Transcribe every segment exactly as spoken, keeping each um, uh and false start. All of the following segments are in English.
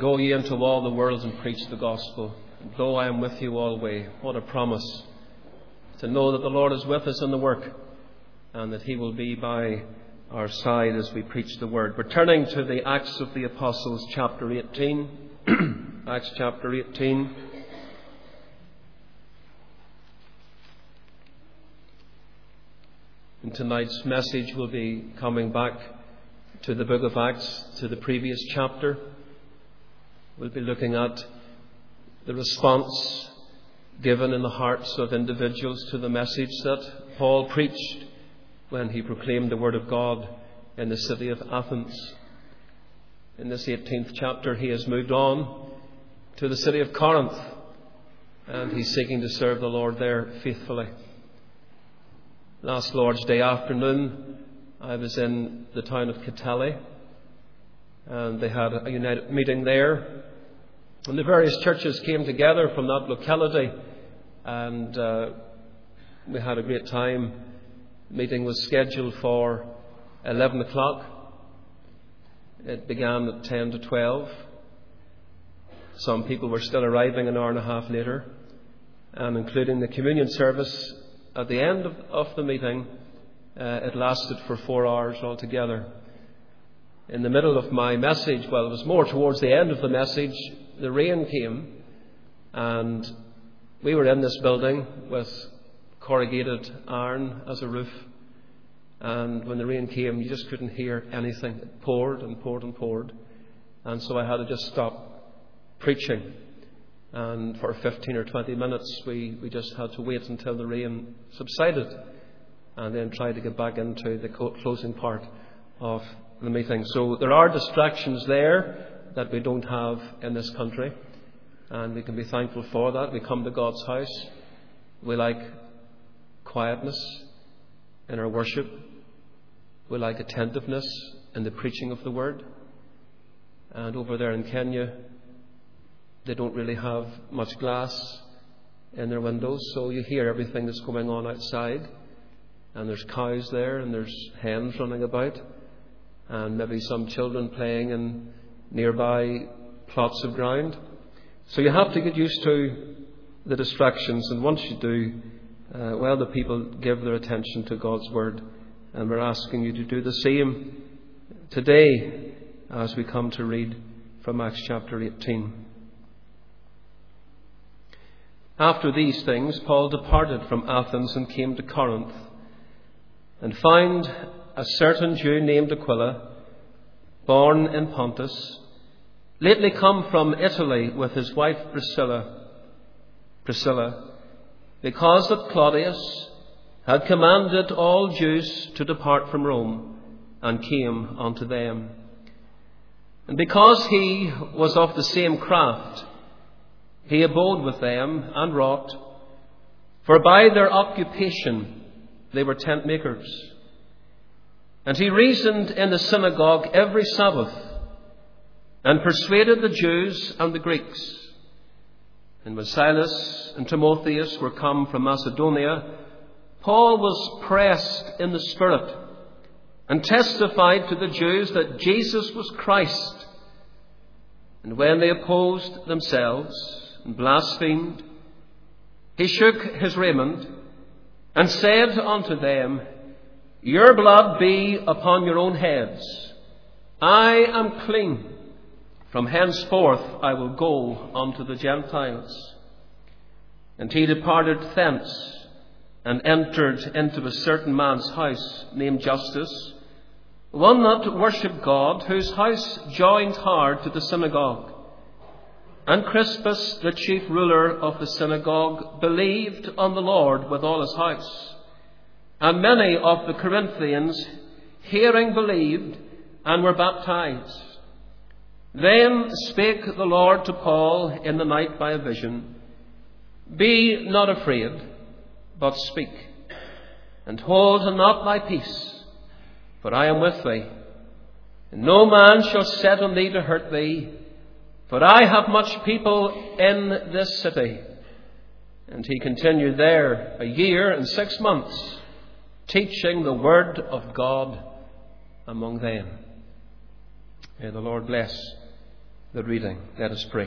Go ye into all the world and preach the gospel. Lo, I am with you always. What a promise to know that the Lord is with us in the work and that he will be by our side as we preach the word. We're turning to the Acts of the Apostles, chapter eighteen. Acts chapter eighteen. In tonight's message, we'll be coming back to the book of Acts, to the previous chapter. We'll be looking at the response given in the hearts of individuals to the message that Paul preached when he proclaimed the word of God in the city of Athens. In this eighteenth chapter, he has moved on to the city of Corinth, and he's seeking to serve the Lord there faithfully. Last Lord's Day afternoon, I was in the town of Puteoli, and they had a united meeting there. And the various churches came together from that locality, and uh, we had a great time. The meeting was scheduled for eleven o'clock. It began at ten to twelve. Some people were still arriving an hour and a half later, and including the communion service at the end of, of the meeting, uh, it lasted for four hours altogether. In the middle of my message, well, it was more towards the end of the message, the rain came, and we were in this building with corrugated iron as a roof, and when the rain came, you just couldn't hear anything. It poured and poured and poured, and so I had to just stop preaching, and for fifteen or twenty minutes we, we just had to wait until the rain subsided, and then try to get back into the closing part of the meeting. So there are distractions there that we don't have in this country, and we can be thankful for that. We come to God's house. We like quietness in our worship. We like attentiveness in the preaching of the word. And over there in Kenya, they don't really have much glass in their windows, so you hear everything that's going on outside. And there's cows there, and there's hens running about, and maybe some children playing in nearby plots of ground. So you have to get used to the distractions, and once you do, uh, well, the people give their attention to God's word, and we're asking you to do the same today as we come to read from Acts chapter eighteen. After these things, Paul departed from Athens and came to Corinth, and found a certain Jew named Aquila, born in Pontus, lately come from Italy with his wife Priscilla, Priscilla, because that Claudius had commanded all Jews to depart from Rome, and came unto them. And because he was of the same craft, he abode with them and wrought, for by their occupation they were tent makers. And he reasoned in the synagogue every Sabbath, and persuaded the Jews and the Greeks. And when Silas and Timotheus were come from Macedonia, Paul was pressed in the Spirit, and testified to the Jews that Jesus was Christ. And when they opposed themselves and blasphemed, he shook his raiment, and said unto them, Your blood be upon your own heads. I am clean. From henceforth I will go unto the Gentiles. And he departed thence, and entered into a certain man's house named Justus, one that worshipped God, whose house joined hard to the synagogue. And Crispus, the chief ruler of the synagogue, believed on the Lord with all his house. And many of the Corinthians, hearing, believed, and were baptized. Then spake the Lord to Paul in the night by a vision, Be not afraid, but speak, and hold not thy peace, for I am with thee. And no man shall set on thee to hurt thee, for I have much people in this city. And he continued there a year and six months, teaching the word of God among them. May the Lord bless the reading. Let us pray.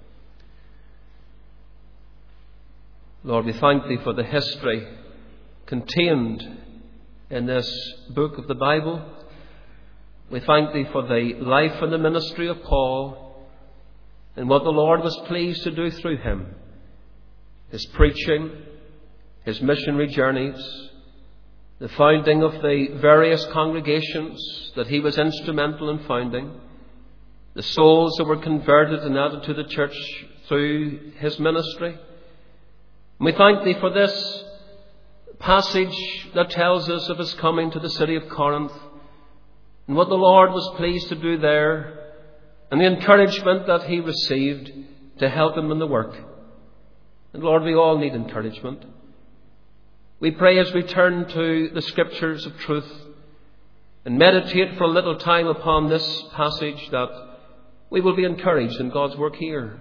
Lord, we thank Thee for the history contained in this book of the Bible. We thank Thee for the life and the ministry of Paul and what the Lord was pleased to do through him. His preaching, his missionary journeys, the founding of the various congregations that he was instrumental in founding, the souls that were converted and added to the church through his ministry. And we thank Thee for this passage that tells us of his coming to the city of Corinth and what the Lord was pleased to do there and the encouragement that he received to help him in the work. And Lord, we all need encouragement. We pray as we turn to the Scriptures of truth and meditate for a little time upon this passage that we will be encouraged in God's work here.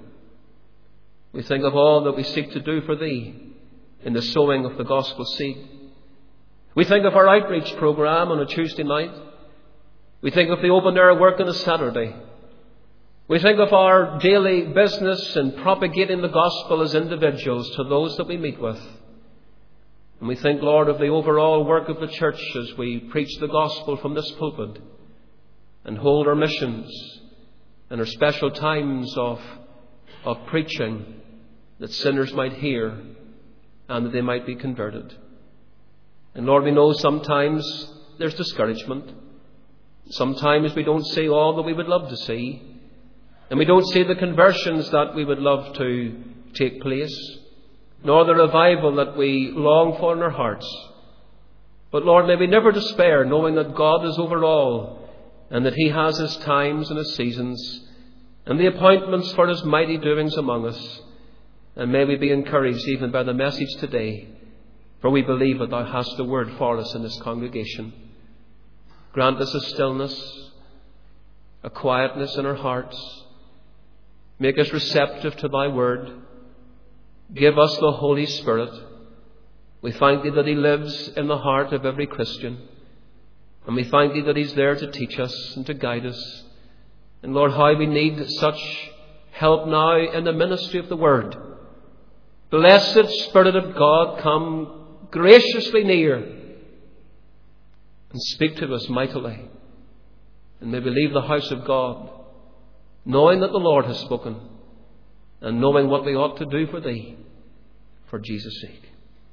We think of all that we seek to do for Thee in the sowing of the gospel seed. We think of our outreach program on a Tuesday night. We think of the open air work on a Saturday. We think of our daily business in propagating the gospel as individuals to those that we meet with. And we think, Lord, of the overall work of the church as we preach the gospel from this pulpit and hold our missions and our special times of, of preaching that sinners might hear and that they might be converted. And Lord, we know sometimes there's discouragement. Sometimes we don't see all that we would love to see. And we don't see the conversions that we would love to take place, nor the revival that we long for in our hearts. But Lord, may we never despair, knowing that God is over all and that He has His times and His seasons and the appointments for His mighty doings among us. And may we be encouraged even by the message today, for we believe that Thou hast a word for us in this congregation. Grant us a stillness, a quietness in our hearts. Make us receptive to Thy word. Give us the Holy Spirit. We thank Thee that He lives in the heart of every Christian. And we thank Thee that He's there to teach us and to guide us. And Lord, how we need such help now in the ministry of the word. Blessed Spirit of God, come graciously near and speak to us mightily. And may we leave the house of God knowing that the Lord has spoken and knowing what we ought to do for Thee, for Jesus' sake.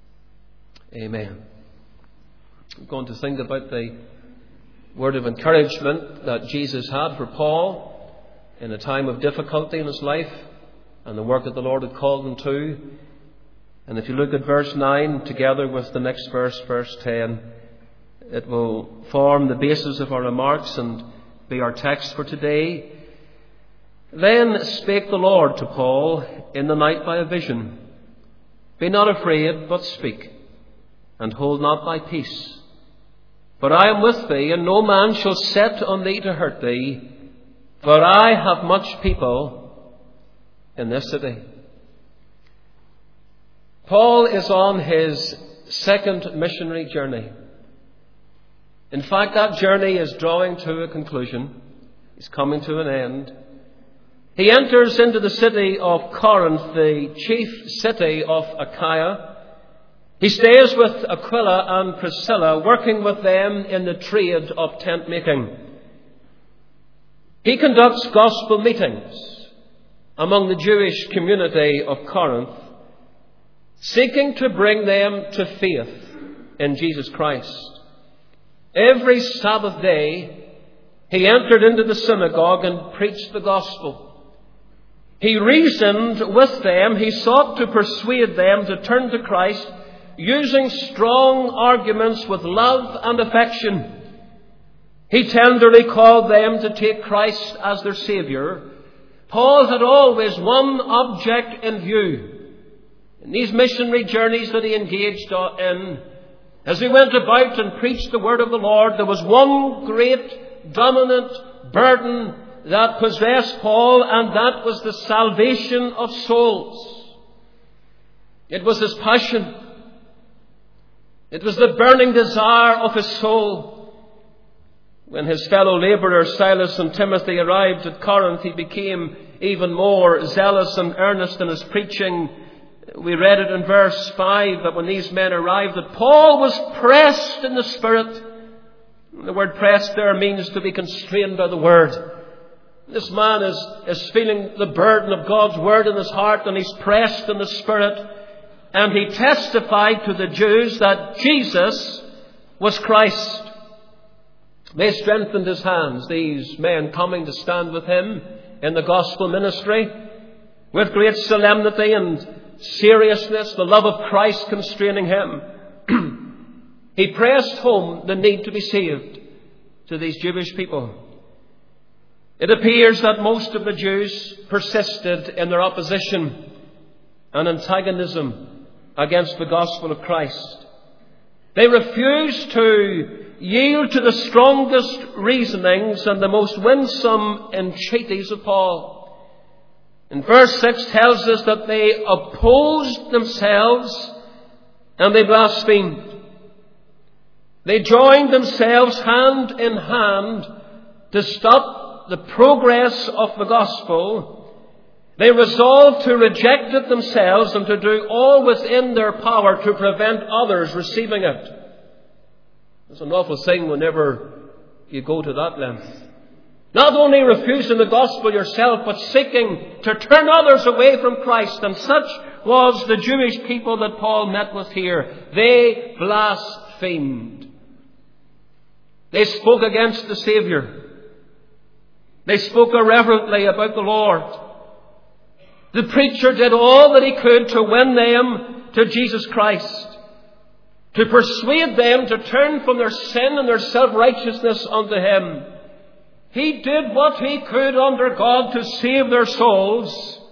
Amen. I'm going to think about the word of encouragement that Jesus had for Paul in a time of difficulty in his life and the work that the Lord had called him to. And if you look at verse nine together with the next verse, verse ten, it will form the basis of our remarks and be our text for today. Then spake the Lord to Paul in the night by a vision. Be not afraid, but speak, and hold not thy peace. For I am with thee, and no man shall set on thee to hurt thee, for I have much people in this city. Paul is on his second missionary journey. In fact, that journey is drawing to a conclusion. It's coming to an end. He enters into the city of Corinth, the chief city of Achaia. He stays with Aquila and Priscilla, working with them in the trade of tent making. He conducts gospel meetings among the Jewish community of Corinth, seeking to bring them to faith in Jesus Christ. Every Sabbath day, he entered into the synagogue and preached the gospel. He reasoned with them. He sought to persuade them to turn to Christ, using strong arguments with love and affection. He tenderly called them to take Christ as their Saviour. Paul had always one object in view. In these missionary journeys that he engaged in, as he went about and preached the word of the Lord, there was one great dominant burden that possessed Paul, and that was the salvation of souls. It was his passion. It was the burning desire of his soul. When his fellow labourers Silas and Timothy arrived at Corinth, he became even more zealous and earnest in his preaching. We read it in verse five that when these men arrived, that Paul was pressed in the Spirit. The word pressed there means to be constrained by the Word. This man is, is feeling the burden of God's Word in his heart, and he's pressed in the Spirit. And he testified to the Jews that Jesus was Christ. They strengthened his hands, these men coming to stand with him in the gospel ministry, with great solemnity and seriousness, the love of Christ constraining him. He pressed home the need to be saved to these Jewish people. It appears that most of the Jews persisted in their opposition and antagonism against the gospel of Christ. They refused to yield to the strongest reasonings and the most winsome entreaties of Paul. And verse six tells us that they opposed themselves and they blasphemed. They joined themselves hand in hand to stop the progress of the gospel. They resolved to reject it themselves and to do all within their power to prevent others receiving it. It's an awful thing whenever you go to that length. Not only refusing the gospel yourself, but seeking to turn others away from Christ. And such was the Jewish people that Paul met with here. They blasphemed. They spoke against the Saviour. They spoke irreverently about the Lord. The preacher did all that he could to win them to Jesus Christ, to persuade them to turn from their sin and their self-righteousness unto Him. He did what he could under God to save their souls,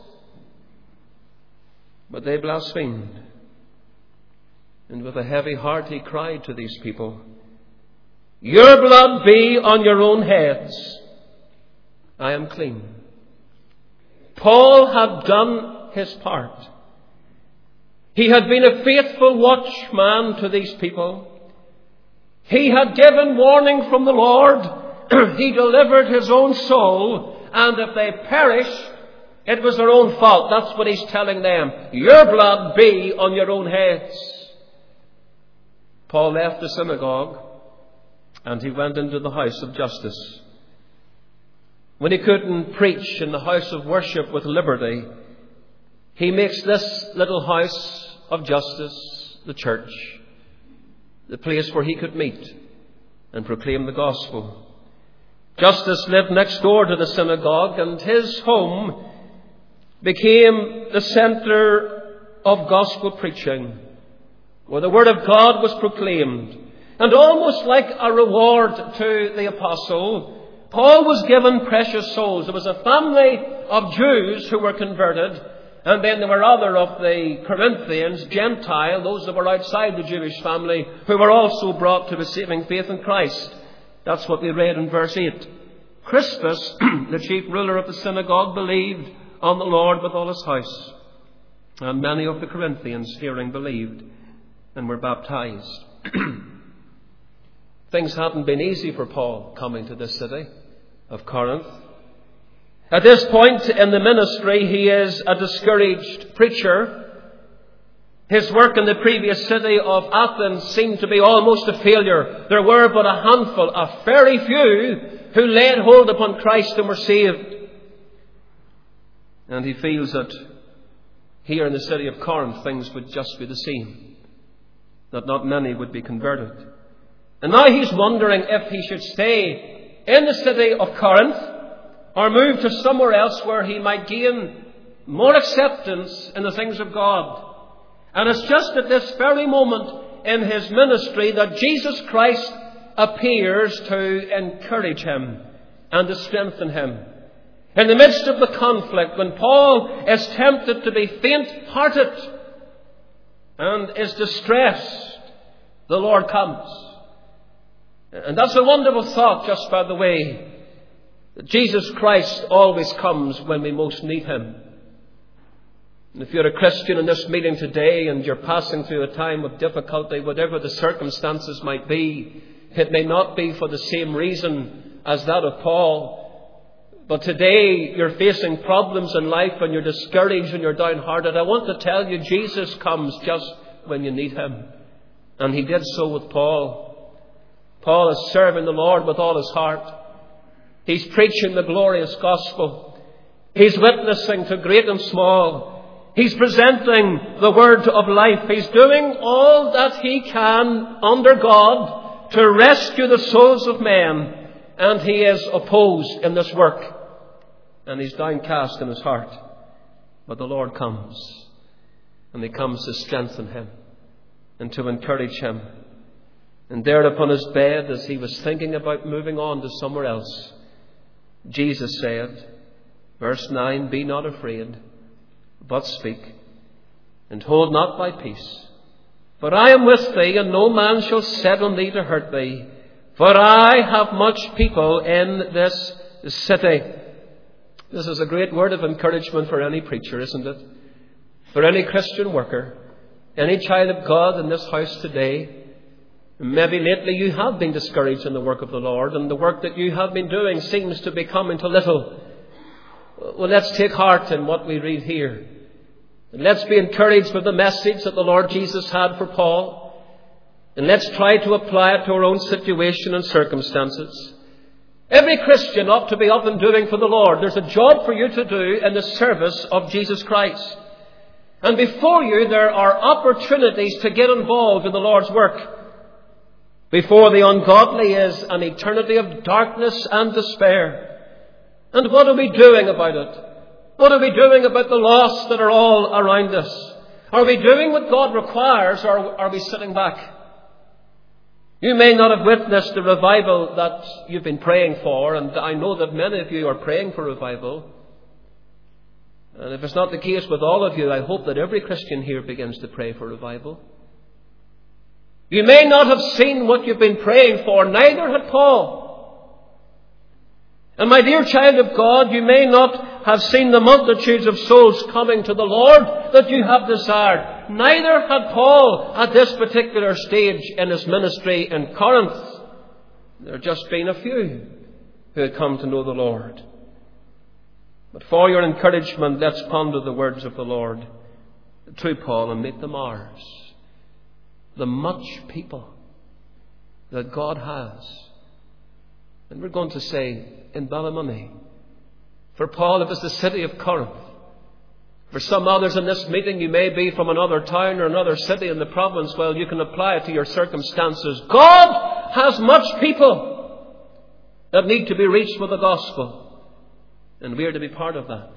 but they blasphemed. And with a heavy heart he cried to these people, "Your blood be on your own heads. I am clean." Paul had done his part. He had been a faithful watchman to these people. He had given warning from the Lord. He delivered his own soul, and if they perished, it was their own fault. That's what he's telling them. Your blood be on your own heads. Paul left the synagogue and he went into the house of justice. When he couldn't preach in the house of worship with liberty, he makes this little house of justice the church, the place where he could meet and proclaim the gospel. Justus lived next door to the synagogue, and his home became the centre of gospel preaching, where the word of God was proclaimed. And almost like a reward to the apostle, Paul was given precious souls. There was a family of Jews who were converted, and then there were other of the Corinthians, Gentile, those that were outside the Jewish family, who were also brought to the saving faith in Christ. That's what we read in verse eight. Crispus, the chief ruler of the synagogue, believed on the Lord with all his house. And many of the Corinthians, hearing, believed and were baptized. Things hadn't been easy for Paul coming to this city of Corinth. At this point in the ministry, he is a discouraged preacher. His work in the previous city of Athens seemed to be almost a failure. There were but a handful, a very few, who laid hold upon Christ and were saved. And he feels that here in the city of Corinth things would just be the same, that not many would be converted. And now he's wondering if he should stay in the city of Corinth or move to somewhere else where he might gain more acceptance in the things of God. And it's just at this very moment in his ministry that Jesus Christ appears to encourage him and to strengthen him. In the midst of the conflict, when Paul is tempted to be faint-hearted and is distressed, the Lord comes. And that's a wonderful thought, just by the way, that Jesus Christ always comes when we most need Him. And if you're a Christian in this meeting today and you're passing through a time of difficulty, whatever the circumstances might be, it may not be for the same reason as that of Paul. But today you're facing problems in life and you're discouraged and you're downhearted. I want to tell you, Jesus comes just when you need him. And he did so with Paul. Paul is serving the Lord with all his heart. He's preaching the glorious gospel. He's witnessing to great and small. He's presenting the word of life. He's doing all that he can under God to rescue the souls of men. And he is opposed in this work. And he's downcast in his heart. But the Lord comes. And he comes to strengthen him and to encourage him. And there upon his bed, as he was thinking about moving on to somewhere else, Jesus said, verse nine, "Be not afraid, but speak, and hold not thy peace. For I am with thee, and no man shall set on thee to hurt thee. For I have much people in this city." This is a great word of encouragement for any preacher, isn't it? For any Christian worker, any child of God in this house today. Maybe lately you have been discouraged in the work of the Lord, and the work that you have been doing seems to be coming to little. Well, let's take heart in what we read here. And let's be encouraged with the message that the Lord Jesus had for Paul. And let's try to apply it to our own situation and circumstances. Every Christian ought to be up and doing for the Lord. There's a job for you to do in the service of Jesus Christ. And before you, there are opportunities to get involved in the Lord's work. Before the ungodly is an eternity of darkness and despair. And what are we doing about it? What are we doing about the lost that are all around us? Are we doing what God requires, or are we sitting back? You may not have witnessed the revival that you've been praying for, and I know that many of you are praying for revival. And if it's not the case with all of you, I hope that every Christian here begins to pray for revival. You may not have seen what you've been praying for, neither had Paul. And my dear child of God, you may not have seen the multitudes of souls coming to the Lord that you have desired. Neither had Paul at this particular stage in his ministry in Corinth. There had just been a few who had come to know the Lord. But for your encouragement, let's ponder the words of the Lord through Paul and make them ours. The much people that God has. And we're going to say in Ballymoney. For Paul, it was the city of Corinth. For some others in this meeting, you may be from another town or another city in the province. Well, you can apply it to your circumstances. God has much people that need to be reached with the gospel. And we are to be part of that.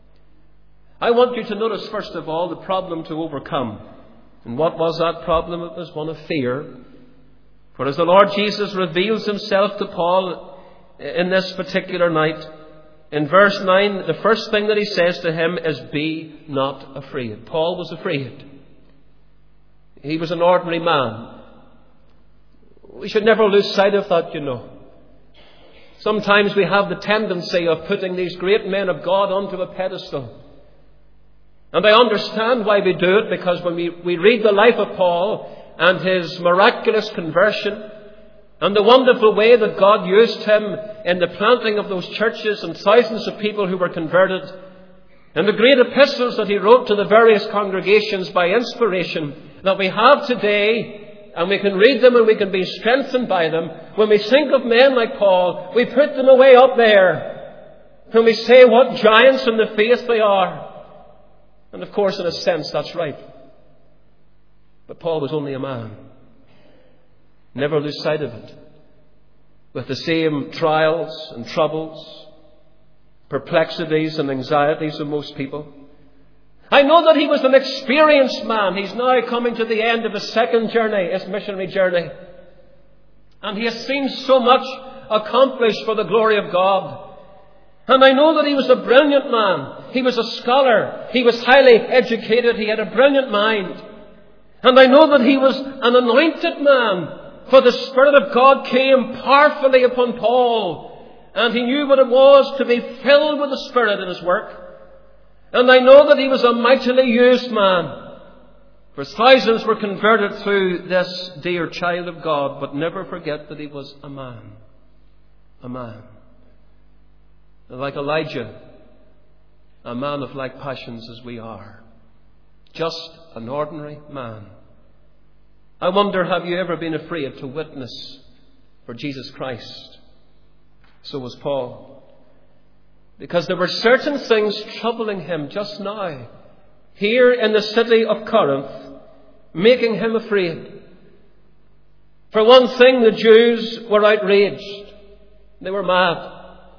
I want you to notice, first of all, the problem to overcome. And what was that problem? It was one of fear. For as the Lord Jesus reveals himself to Paul in this particular night, in verse nine, the first thing that he says to him is, "Be not afraid." Paul was afraid. He was an ordinary man. We should never lose sight of that, you know. Sometimes we have the tendency of putting these great men of God onto a pedestal. And I understand why we do it, because when we, we read the life of Paul and his miraculous conversion and the wonderful way that God used him in the planting of those churches and thousands of people who were converted, and the great epistles that he wrote to the various congregations by inspiration that we have today, and we can read them and we can be strengthened by them. When we think of men like Paul, we put them away up there. And we say what giants in the faith they are. And of course, in a sense, that's right. But Paul was only a man. Never lose sight of it. With the same trials and troubles, perplexities and anxieties of most people. I know that he was an experienced man. He's now coming to the end of his second journey, his missionary journey. And he has seen so much accomplished for the glory of God. And I know that he was a brilliant man. He was a scholar. He was highly educated. He had a brilliant mind. And I know that he was an anointed man. For the Spirit of God came powerfully upon Paul. And he knew what it was to be filled with the Spirit in his work. And I know that he was a mightily used man. For thousands were converted through this dear child of God, but never forget that he was a man. A man. Like Elijah, a man of like passions as we are. Just an ordinary man. I wonder, have you ever been afraid to witness for Jesus Christ? So was Paul. Because there were certain things troubling him just now, here in the city of Corinth, making him afraid. For one thing, the Jews were outraged. They were mad.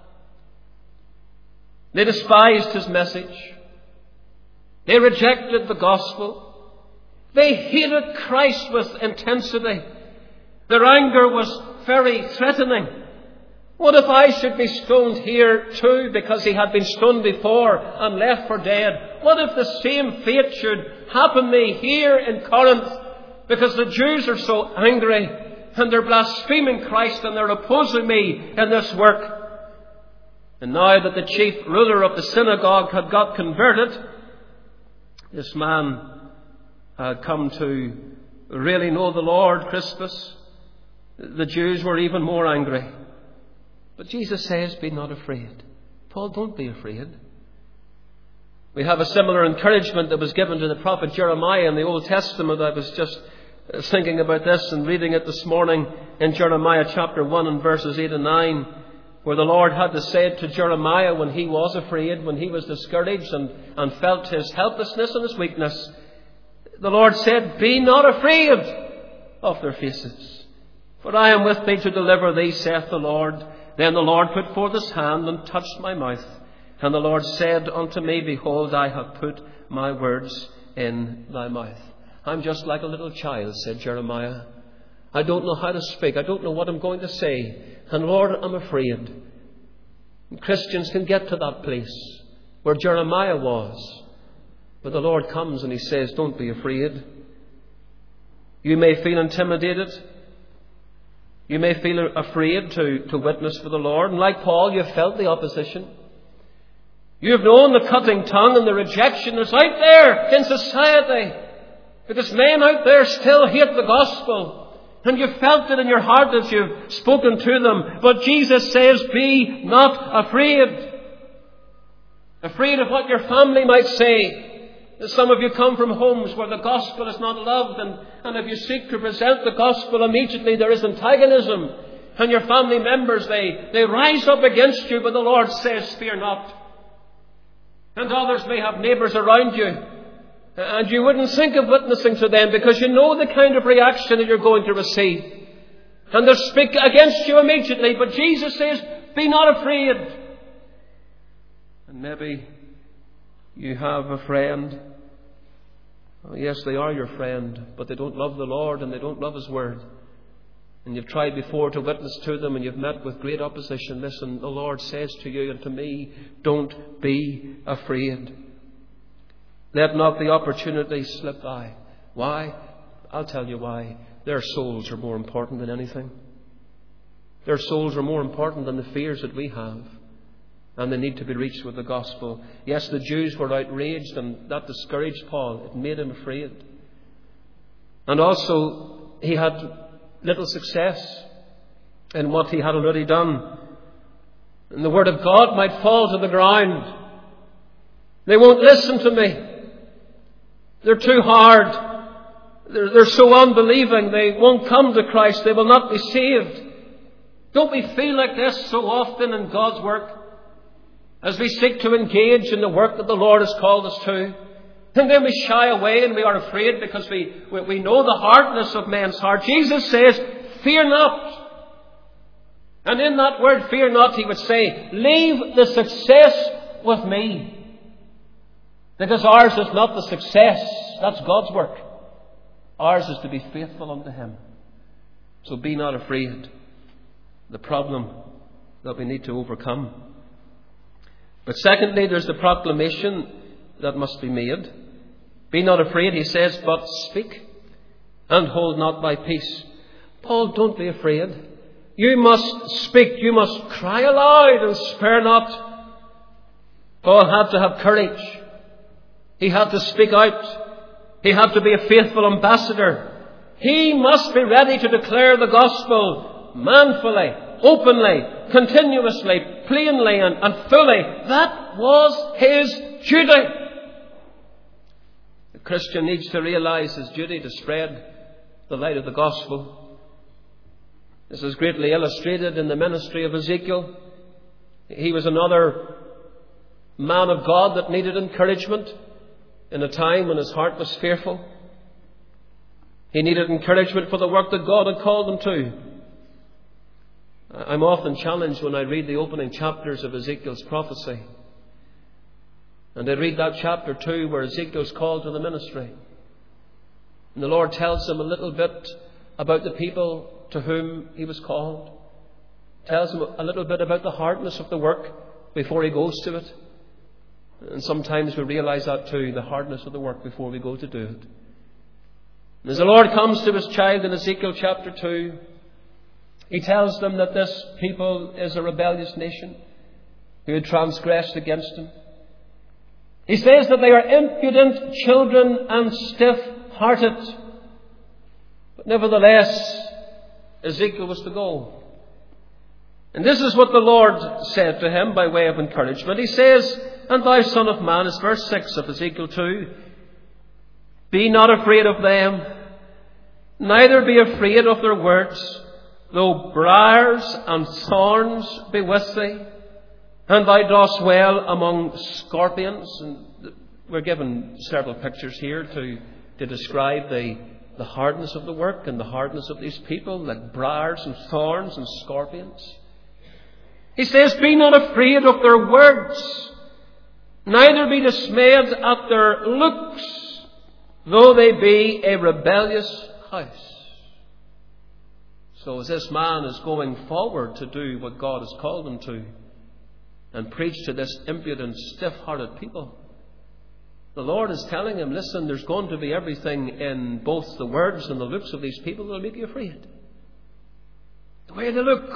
They despised his message. They rejected the gospel. They hated Christ with intensity. Their anger was very threatening. What if I should be stoned here too, because he had been stoned before and left for dead? What if the same fate should happen to me here in Corinth, because the Jews are so angry and they're blaspheming Christ and they're opposing me in this work? And now that the chief ruler of the synagogue had got converted, this man had come to really know the Lord, Crispus, the Jews were even more angry. But Jesus says, be not afraid. Paul, don't be afraid. We have a similar encouragement that was given to the prophet Jeremiah in the Old Testament. I was just thinking about this and reading it this morning in Jeremiah chapter one and verses eight and nine, where the Lord had to say to Jeremiah when he was afraid, when he was discouraged and, and felt his helplessness and his weakness. The Lord said, be not afraid of their faces, for I am with thee to deliver thee, saith the Lord. Then the Lord put forth his hand and touched my mouth. And the Lord said unto me, behold, I have put my words in thy mouth. I'm just like a little child, said Jeremiah. I don't know how to speak. I don't know what I'm going to say. And Lord, I'm afraid. And Christians can get to that place where Jeremiah was. But the Lord comes and he says, don't be afraid. You may feel intimidated. You may feel afraid to, to witness for the Lord. And like Paul, you've felt the opposition. You've known the cutting tongue and the rejection that's out there in society. Because men out there still hate the gospel. And you've felt it in your heart as you've spoken to them. But Jesus says, be not afraid. Afraid of what your family might say. Some of you come from homes where the gospel is not loved, and, and if you seek to present the gospel, immediately there is antagonism. And your family members, they, they rise up against you, but the Lord says, fear not. And others may have neighbours around you, and you wouldn't think of witnessing to them because you know the kind of reaction that you're going to receive. And they'll speak against you immediately, but Jesus says, be not afraid. And maybe you have a friend. Oh, yes, they are your friend, but they don't love the Lord and they don't love His Word. And you've tried before to witness to them and you've met with great opposition. Listen, the Lord says to you and to me, don't be afraid. Let not the opportunity slip by. Why? I'll tell you why. Their souls are more important than anything. Their souls are more important than the fears that we have. And they need to be reached with the gospel. Yes, the Jews were outraged, and that discouraged Paul. It made him afraid. And also, he had little success in what he had already done. And the word of God might fall to the ground. They won't listen to me. They're too hard. They're, they're so unbelieving. They won't come to Christ. They will not be saved. Don't we feel like this so often in God's work? As we seek to engage in the work that the Lord has called us to. And then we shy away and we are afraid because we, we, we know the hardness of men's heart. Jesus says, fear not. And in that word, fear not, he would say, leave the success with me. Because ours is not the success. That's God's work. Ours is to be faithful unto Him. So be not afraid. The problem that we need to overcome. But secondly, there's the proclamation that must be made. Be not afraid, he says, but speak and hold not thy peace. Paul, don't be afraid. You must speak. You must cry aloud and spare not. Paul had to have courage. He had to speak out. He had to be a faithful ambassador. He must be ready to declare the gospel manfully, openly, continuously, plainly and, and fully. That was his duty. The Christian needs to realize his duty to spread the light of the gospel. This is greatly illustrated in the ministry of Ezekiel. He was another man of God that needed encouragement in a time when his heart was fearful. He needed encouragement for the work that God had called him to. I'm often challenged when I read the opening chapters of Ezekiel's prophecy. And I read that chapter two where Ezekiel's called to the ministry. And the Lord tells him a little bit about the people to whom he was called. Tells him a little bit about the hardness of the work before he goes to it. And sometimes we realize that too, the hardness of the work before we go to do it. And as the Lord comes to his child in Ezekiel chapter two, he tells them that this people is a rebellious nation who had transgressed against him. He says that they are impudent children and stiff-hearted. But nevertheless, Ezekiel was to go. And this is what the Lord said to him by way of encouragement. He says, "And thou, son of man," is verse six of Ezekiel two, "be not afraid of them, neither be afraid of their words, though briars and thorns be with thee, and thou dost well among scorpions." And we're given several pictures here to, to describe the, the hardness of the work and the hardness of these people, like briars and thorns and scorpions. He says, "Be not afraid of their words, neither be dismayed at their looks, though they be a rebellious house." So as this man is going forward to do what God has called him to and preach to this impudent, stiff-hearted people, the Lord is telling him, listen, there's going to be everything in both the words and the looks of these people that will make you afraid. The way they look,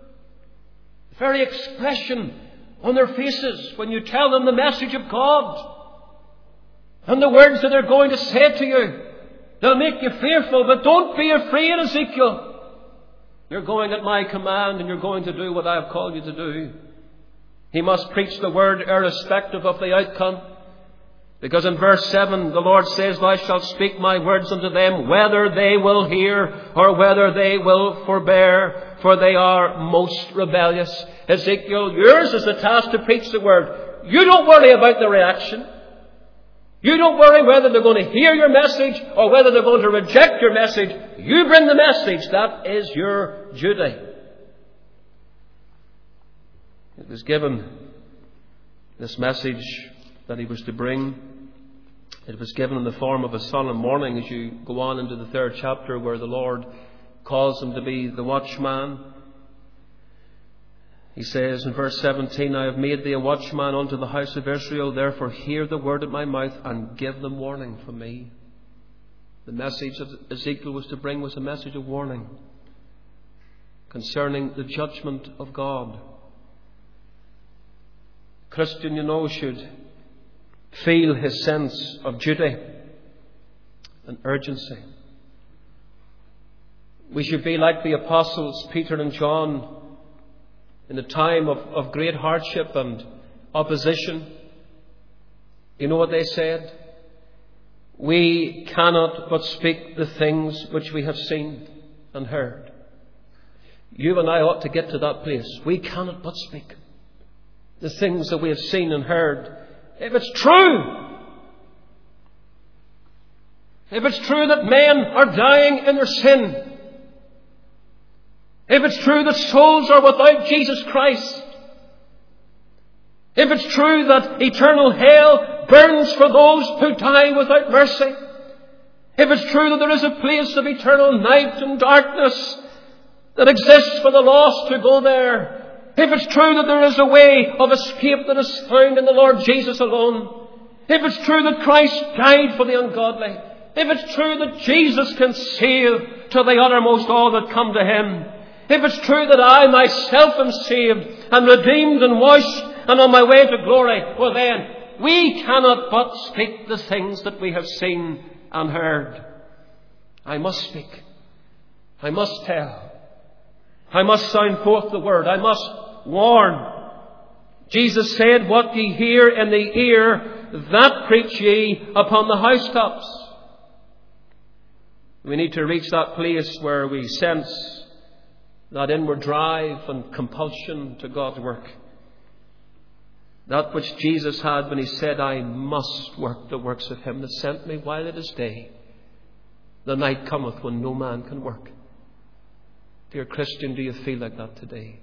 the very expression on their faces when you tell them the message of God, and the words that they're going to say to you, they'll make you fearful. But don't be afraid, Ezekiel. You're going at my command and you're going to do what I have called you to do. He must preach the word irrespective of the outcome. Because in verse seven, the Lord says, "Thou shalt speak my words unto them, whether they will hear or whether they will forbear, for they are most rebellious." Ezekiel, yours is the task to preach the word. You don't worry about the reaction. You don't worry whether they're going to hear your message or whether they're going to reject your message. You bring the message. That is your duty. It was given, this message that he was to bring. It was given in the form of a solemn warning as you go on into the third chapter, where the Lord calls him to be the watchman. He says in verse seventeen, "I have made thee a watchman unto the house of Israel. Therefore hear the word at my mouth and give them warning from me." The message that Ezekiel was to bring was a message of warning concerning the judgment of God. Christian, you know, should feel his sense of duty and urgency. We should be like the apostles Peter and John in a time of, of great hardship and opposition. You know what they said? "We cannot but speak the things which we have seen and heard." You and I ought to get to that place. We cannot but speak the things that we have seen and heard. If it's true, if it's true that men are dying in their sin, if it's true that souls are without Jesus Christ, if it's true that eternal hell burns for those who die without mercy, if it's true that there is a place of eternal night and darkness that exists for the lost to go there, if it's true that there is a way of escape that is found in the Lord Jesus alone, if it's true that Christ died for the ungodly, if it's true that Jesus can save to the uttermost all that come to him, if it's true that I myself am saved and redeemed and washed and on my way to glory, well then, we cannot but speak the things that we have seen and heard. I must speak. I must tell. I must sound forth the word. I must warn. Jesus said, what ye hear in the ear, that preach ye upon the housetops. We need to reach that place where we sense that inward drive and compulsion to God's work. That which Jesus had when he said, I must work the works of him that sent me while it is day. The night cometh when no man can work. Dear Christian, do you feel like that today?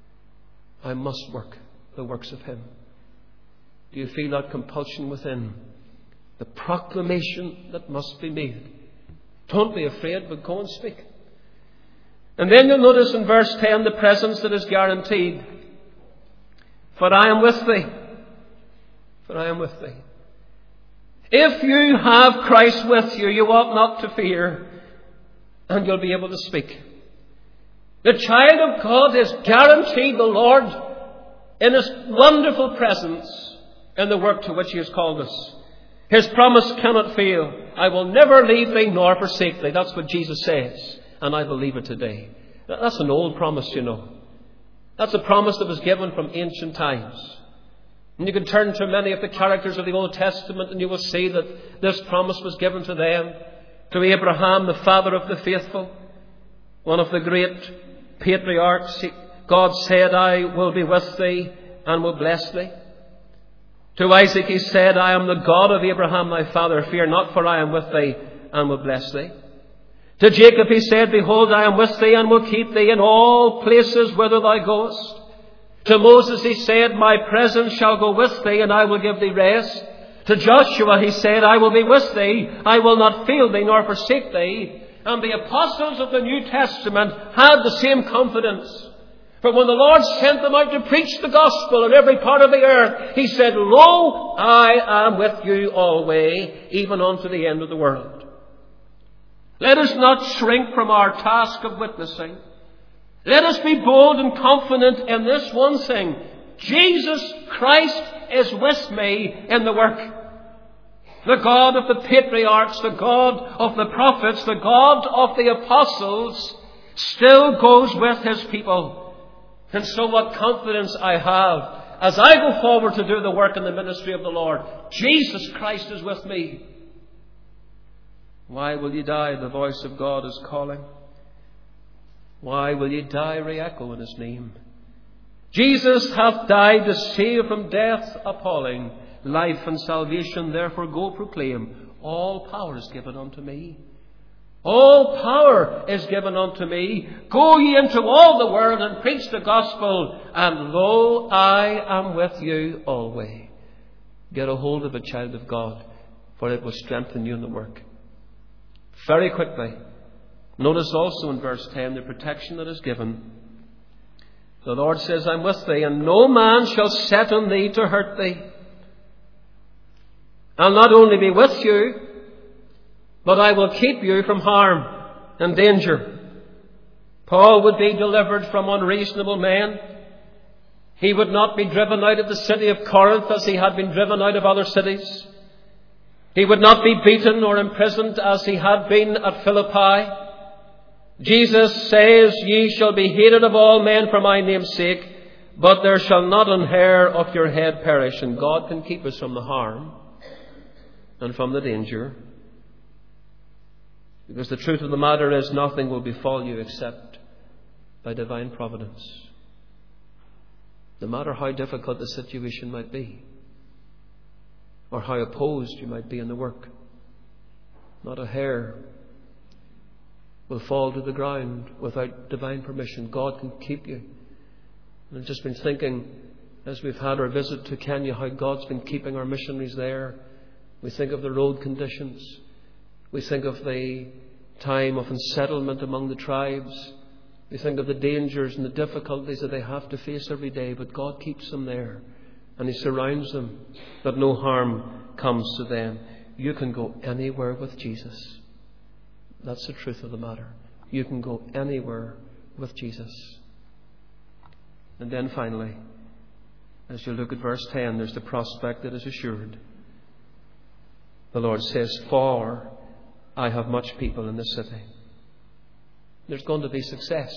I must work the works of him. Do you feel that compulsion within? The proclamation that must be made. Don't be afraid, but go and speak. And then you'll notice in verse ten the presence that is guaranteed. For I am with thee. For I am with thee. If you have Christ with you, you ought not to fear, and you'll be able to speak. The child of God is guaranteed the Lord in his wonderful presence in the work to which he has called us. His promise cannot fail. I will never leave thee nor forsake thee. That's what Jesus says. And I believe it today. That's an old promise, you know. That's a promise that was given from ancient times. And you can turn to many of the characters of the Old Testament and you will see that this promise was given to them. To Abraham, the father of the faithful. One of the great patriarchs. God said, I will be with thee and will bless thee. To Isaac he said, I am the God of Abraham thy father. Fear not, for I am with thee and will bless thee. To Jacob he said, behold, I am with thee and will keep thee in all places whither thou goest. To Moses he said, my presence shall go with thee and I will give thee rest. To Joshua he said, I will be with thee. I will not fail thee nor forsake thee. And the apostles of the New Testament had the same confidence. For when the Lord sent them out to preach the gospel in every part of the earth, he said, lo, I am with you always, even unto the end of the world. Let us not shrink from our task of witnessing. Let us be bold and confident in this one thing. Jesus Christ is with me in the work. The God of the patriarchs, the God of the prophets, the God of the apostles still goes with his people. And so what confidence I have as I go forward to do the work in the ministry of the Lord. Jesus Christ is with me. Why will you die? The voice of God is calling. Why will you die? Re-echo in his name. Jesus hath died to save from death appalling. Life and salvation therefore go proclaim. All power is given unto me. All power is given unto me. Go ye into all the world and preach the gospel. And lo, I am with you always. Get a hold of it, child of God, for it will strengthen you in the work. Very quickly, notice also in verse ten the protection that is given. The Lord says, I'm with thee, and no man shall set on thee to hurt thee. I'll not only be with you, but I will keep you from harm and danger. Paul would be delivered from unreasonable men. He would not be driven out of the city of Corinth as he had been driven out of other cities. He would not be beaten or imprisoned as he had been at Philippi. Jesus says, ye shall be hated of all men for my name's sake, but there shall not an hair of your head perish. And God can keep us from the harm and from the danger. Because the truth of the matter is, nothing will befall you except by divine providence. No matter how difficult the situation might be, or how opposed you might be in the work, not a hair will fall to the ground without divine permission. God can keep you. And I've just been thinking, as we've had our visit to Kenya, how God's been keeping our missionaries there. We think of the road conditions. We think of the time of unsettlement among the tribes. We think of the dangers and the difficulties that they have to face every day. But God keeps them there. And He surrounds them, that no harm comes to them. You can go anywhere with Jesus. That's the truth of the matter. You can go anywhere with Jesus. And then finally, as you look at verse ten, there's the prospect that is assured. The Lord says, for I have much people in this city. There's going to be success.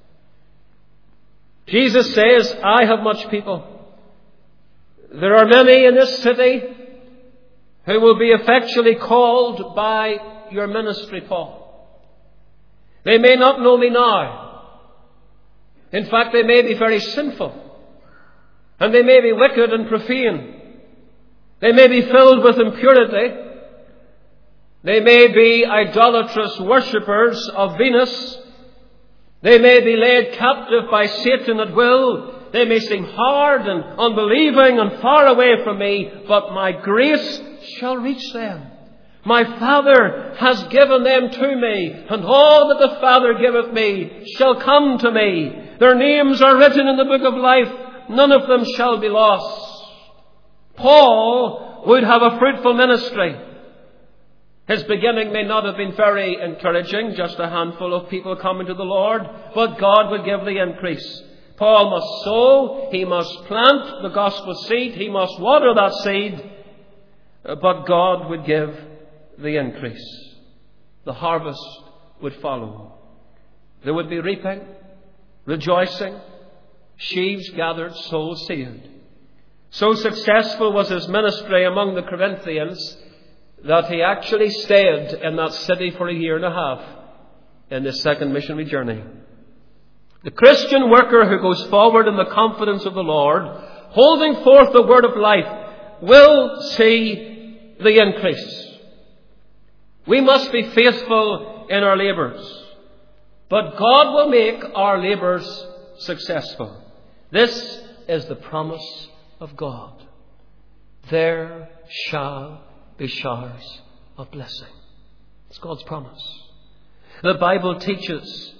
Jesus says, I have much people. There are many in this city who will be effectually called by your ministry, Paul. They may not know me now. In fact, they may be very sinful. And they may be wicked and profane. They may be filled with impurity. They may be idolatrous worshippers of Venus. They may be led captive by Satan at will. They may seem hard and unbelieving and far away from me, but my grace shall reach them. My Father has given them to me, and all that the Father giveth me shall come to me. Their names are written in the book of life. None of them shall be lost. Paul would have a fruitful ministry. His beginning may not have been very encouraging, just a handful of people coming to the Lord, but God would give the increase. Paul must sow, he must plant the gospel seed, he must water that seed, but God would give the increase. The harvest would follow. There would be reaping, rejoicing, sheaves gathered, souls saved. So successful was his ministry among the Corinthians that he actually stayed in that city for a year and a half in his second missionary journey. The Christian worker who goes forward in the confidence of the Lord, holding forth the word of life, will see the increase. We must be faithful in our labours, but God will make our labours successful. This is the promise of God. There shall be showers of blessing. It's God's promise. The Bible teaches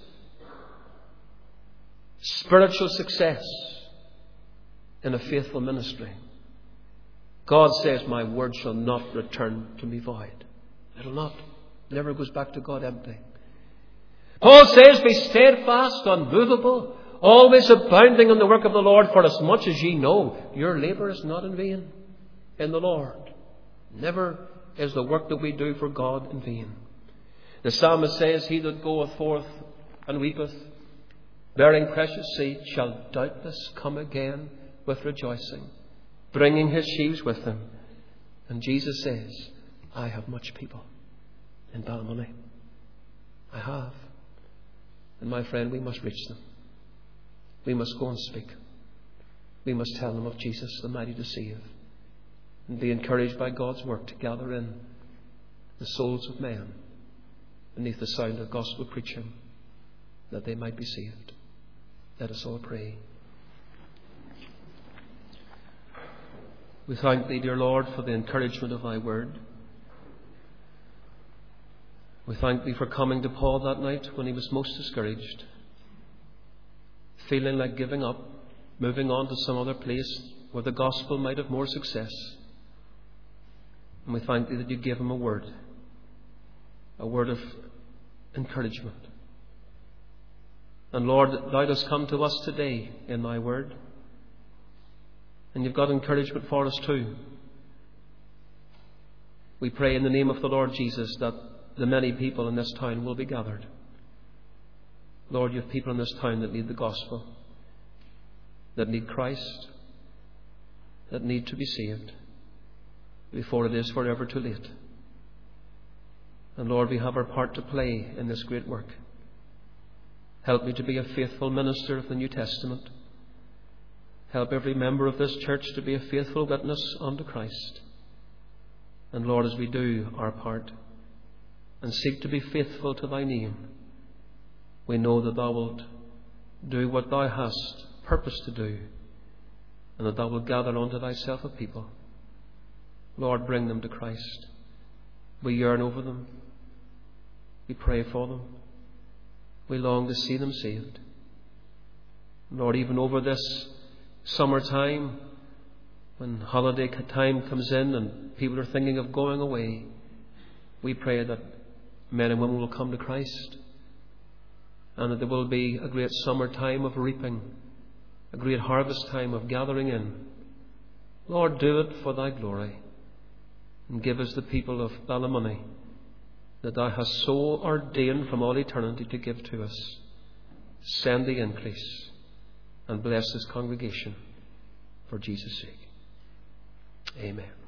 spiritual success in a faithful ministry. God says, my word shall not return to me void. It'll not. It never goes back to God empty. Paul says, be steadfast, unmovable, always abounding in the work of the Lord, for as much as ye know, your labour is not in vain in the Lord. Never is the work that we do for God in vain. The psalmist says, he that goeth forth and weepeth, bearing precious seed, shall doubtless come again with rejoicing, bringing his sheaves with him. And Jesus says, I have much people in Ballymoney. I have. And my friend, we must reach them. We must go and speak. We must tell them of Jesus, the mighty to save. And be encouraged by God's work to gather in the souls of men beneath the sound of gospel preaching, that they might be saved. Let us all pray. We thank Thee, dear Lord, for the encouragement of Thy word. We thank Thee for coming to Paul that night when he was most discouraged, feeling like giving up, moving on to some other place where the gospel might have more success. And we thank Thee that You gave him a word, a word of encouragement. And Lord, Thou dost come to us today in Thy word, and You've got encouragement for us too. We pray in the name of the Lord Jesus that the many people in this town will be gathered. Lord, You have people in this town that need the gospel, that need Christ, that need to be saved before it is forever too late. And Lord, we have our part to play in this great work. Help me to be a faithful minister of the New Testament. Help every member of this church to be a faithful witness unto Christ. And Lord, as we do our part and seek to be faithful to Thy name, we know that Thou wilt do what Thou hast purposed to do, and that Thou wilt gather unto Thyself a people. Lord, bring them to Christ. We yearn over them. We pray for them. We long to see them saved. Lord, even over this summertime, when holiday time comes in and people are thinking of going away, we pray that men and women will come to Christ, and that there will be a great summer time of reaping, a great harvest time of gathering in. Lord, do it for Thy glory, and give us, the people of Ballymoney, that thou hast so ordained from all eternity to give to us, send the increase and bless this congregation for Jesus' sake. Amen.